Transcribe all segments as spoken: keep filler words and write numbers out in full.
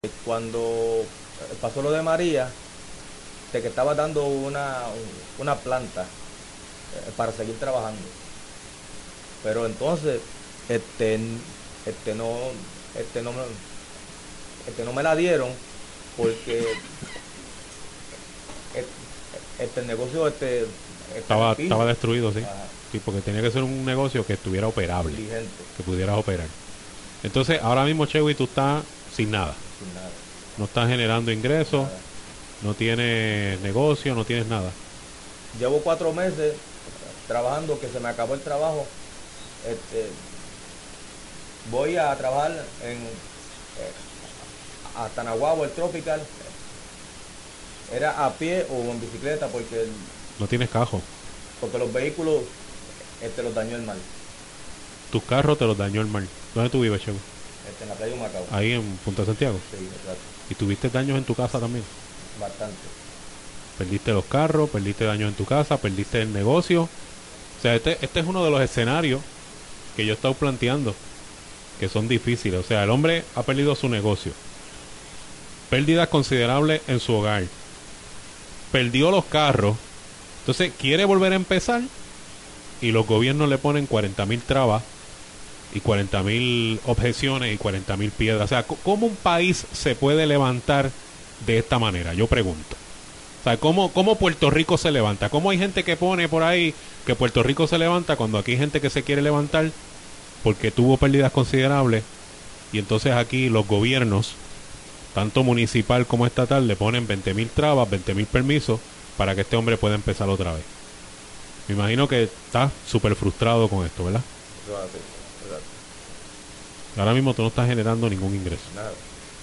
Cuando pasó lo de María, de que estaba dando una, una planta eh, para seguir trabajando. Pero entonces, este, este no, este no me, este no me la dieron porque este, este negocio este está en el Estaba, estaba piso. destruido, sí. Ajá, Sí, porque tenía que ser un negocio que estuviera operable, vigente, que pudieras operar. Entonces, ahora mismo, Chewy, tú estás sin nada. sin nada, No estás generando ingresos, nada. no tienes negocio, no tienes nada. Llevo cuatro meses trabajando, que se me acabó el trabajo. Este, voy a trabajar en eh, hasta Nahuabo, el Tropical. Era a pie o en bicicleta porque, el- No tienes cajo. porque los vehículos este, los dañó el mal. Tus carros te los dañó el mar. ¿Dónde tú vives, Chewy? Este, en la playa de Humacao. Ahí en Punta Santiago. Sí, exacto. Y tuviste daños en tu casa también. Bastante. Perdiste los carros, perdiste daños en tu casa, perdiste el negocio. O sea, este, este es uno de los escenarios que yo he estado planteando, que son difíciles. O sea, el hombre ha perdido su negocio, pérdidas considerables en su hogar, perdió los carros, entonces quiere volver a empezar y los gobiernos le ponen cuarenta mil trabas y cuarenta mil objeciones y cuarenta mil piedras. O sea, ¿cómo un país se puede levantar de esta manera? Yo pregunto. O sea, ¿cómo, ¿cómo Puerto Rico se levanta? ¿Cómo hay gente que pone por ahí que Puerto Rico se levanta cuando aquí hay gente que se quiere levantar porque tuvo pérdidas considerables y entonces aquí los gobiernos, tanto municipal como estatal, le ponen veinte mil trabas, veinte mil permisos para que este hombre pueda empezar otra vez? Me imagino que estás súper frustrado con esto, ¿verdad? Eso es así. Exacto. Ahora mismo tú no estás generando ningún ingreso. Nada.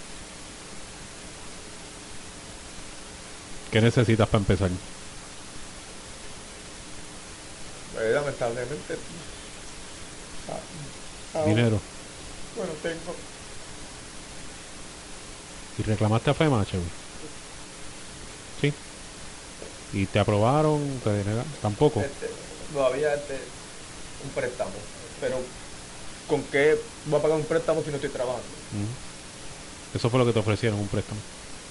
¿Qué necesitas para empezar? Eh, lamentablemente. Ah, ah, Dinero. bueno, tengo. ¿Y reclamaste a FEMA, Chewy? Sí. ¿Y te aprobaron? ¿Te denegaron? Tampoco. Este, todavía este, un préstamo. Pero, ¿con qué voy a pagar un préstamo si no estoy trabajando? Mm. Eso fue lo que te ofrecieron, un préstamo.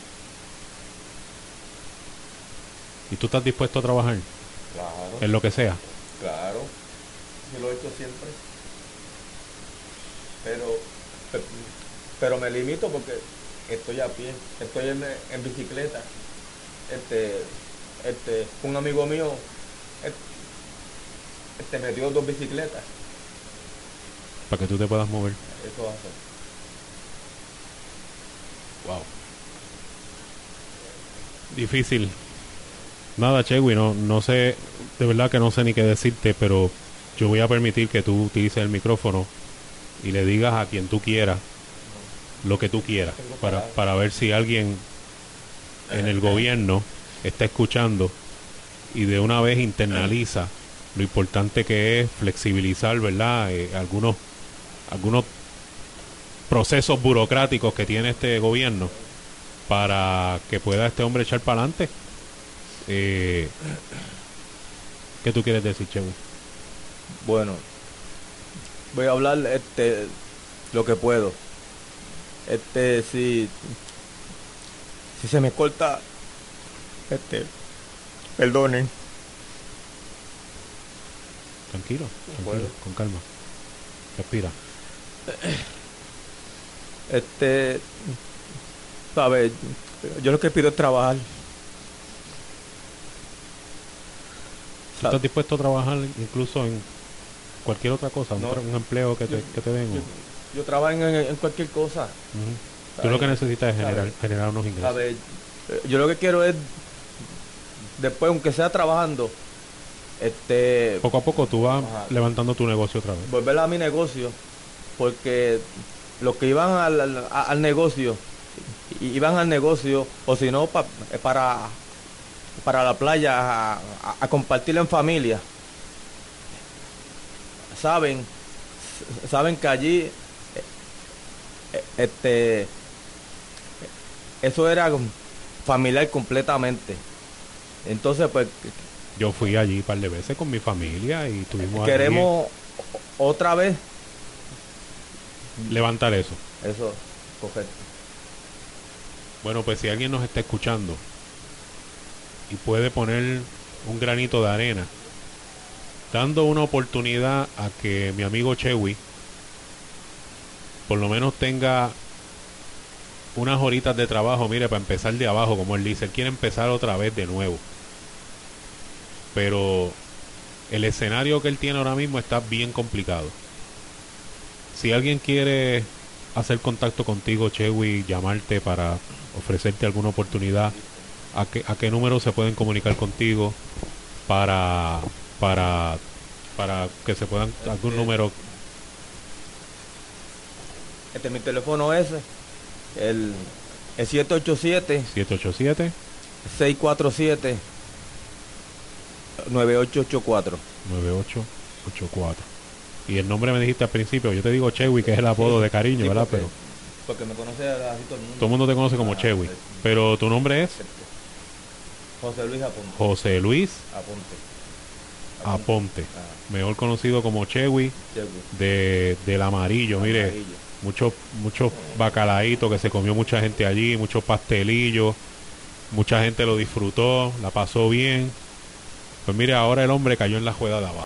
¿Y tú estás dispuesto a trabajar Claro, en lo que sea? claro. Yo lo he hecho siempre. Pero, pe- pero me limito porque estoy a pie, estoy en, en bicicleta. Este, este, un amigo mío este, me dio dos bicicletas. Para que tú te puedas mover. Eso hace. Wow. Difícil. Nada, Chewy, no, no sé, de verdad que no sé ni qué decirte, pero yo voy a permitir que tú utilices el micrófono y le digas a quien tú quieras lo que tú quieras, Tengo para, palabras. para ver si alguien en el gobierno está escuchando y de una vez internaliza lo importante que es flexibilizar, ¿verdad? Eh, algunos, algunos procesos burocráticos que tiene este gobierno para que pueda este hombre echar para adelante. Eh, ¿Qué tú quieres decir, Chewy? Bueno, voy a hablar este, lo que puedo. Este, si, si se me corta, este, perdonen. Tranquilo, No tranquilo, puedo. con calma. Respira. Este, ¿sabes? Yo lo que pido es trabajar. ¿Tú ¿Sabes? estás dispuesto a trabajar incluso en cualquier otra cosa? Un, No, tra- un empleo que yo, te, que te den. yo, O- yo trabajo en, en cualquier cosa. Ujú. Tú lo ¿Sabes? que necesitas es generar, ¿Sabes? generar unos ingresos. ¿Sabes? Eh, Yo lo que quiero es, después, aunque sea trabajando, este, Poco a poco tú vas ajá, levantando tu negocio otra vez. volver a mi negocio, porque los que iban al, al, al negocio, i- iban al negocio, o si no, pa- para, para la playa, a, a, a compartir en familia, saben, s- saben que allí, eh, este, eso era familiar completamente. Entonces, pues, Yo fui allí un par de veces con mi familia y tuvimos allí queremos otra vez levantar eso. eso, correcto. Bueno, pues si alguien nos está escuchando y puede poner un granito de arena, dando una oportunidad a que mi amigo Chewy por lo menos tenga unas horitas de trabajo, mire, para empezar de abajo, como él dice, él quiere empezar otra vez de nuevo. Pero el escenario que él tiene ahora mismo está bien complicado. Si alguien quiere hacer contacto contigo, Chewy, llamarte para ofrecerte alguna oportunidad, ¿a qué, a qué número se pueden comunicar contigo para para para que se puedan algún Este, número? este mi teléfono es el, el siete ocho siete, siete ocho siete, seis cuatro siete, nueve ocho ocho cuatro. nueve ocho ocho cuatro. Y el nombre me dijiste al principio, yo te digo Chewy, que es el apodo de cariño, Sí, ¿verdad? porque, Pero porque me conoce así todo el mundo. todo el mundo te conoce como Ah, Chewy. es- Pero tu nombre es José Luis Aponte. José Luis Aponte. Aponte, Ah, mejor conocido como Chewy, Chewy. de, del amarillo. Mire, Amarillo. muchos muchos bacalaitos que se comió mucha gente allí, muchos pastelillos, mucha gente lo disfrutó, la pasó bien. Pues mire, ahora el hombre cayó en la juega de abajo.